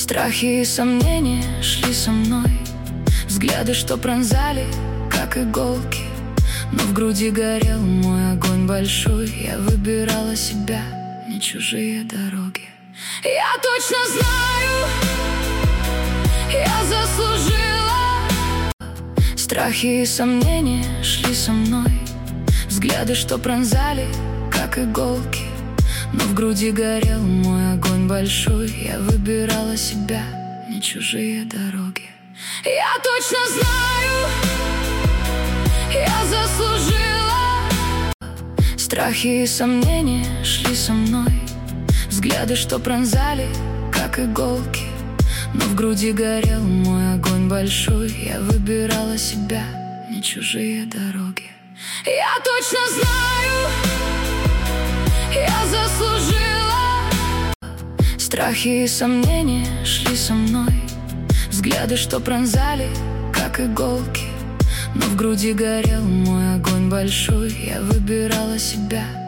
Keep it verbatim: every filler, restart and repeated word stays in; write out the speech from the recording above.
Страхи и сомнения шли со мной, взгляды, что пронзали, как иголки. Но в груди горел мой огонь большой. Я выбирала себя, не чужие дороги. Я точно знаю, я заслужила. Страхи и сомнения шли со мной, взгляды, что пронзали, как иголки. Но в груди горел мой огонь большой. Я выбирала себя, не чужие дороги. Я точно знаю, я заслужила. Страхи и сомнения шли со мной, взгляды, что пронзали, как иголки. Но в груди горел мой огонь большой. Я выбирала себя, не чужие дороги. Я точно знаю, я заслужила. Страхи и сомнения шли со мной, взгляды, что пронзали, как иголки. Но в груди горел мой огонь большой. Я выбирала себя,